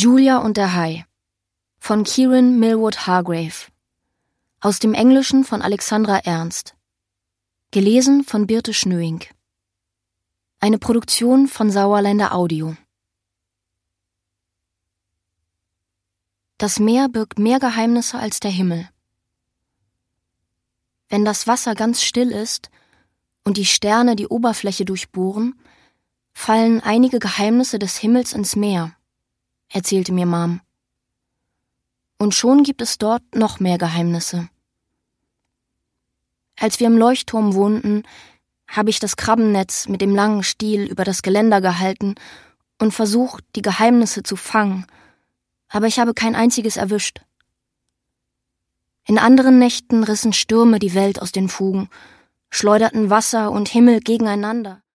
Julia und der Hai von Kieran Millwood Hargrave. Aus dem Englischen von Alexandra Ernst. Gelesen von Birte Schnöing. Eine Produktion von Sauerländer Audio. Das Meer birgt mehr Geheimnisse als der Himmel. Wenn das Wasser ganz still ist und die Sterne die Oberfläche durchbohren, fallen einige Geheimnisse des Himmels ins Meer, erzählte mir Mom. Und schon gibt es dort noch mehr Geheimnisse. Als wir im Leuchtturm wohnten, habe ich das Krabbennetz mit dem langen Stiel über das Geländer gehalten und versucht, die Geheimnisse zu fangen, aber ich habe kein einziges erwischt. In anderen Nächten rissen Stürme die Welt aus den Fugen, schleuderten Wasser und Himmel gegeneinander.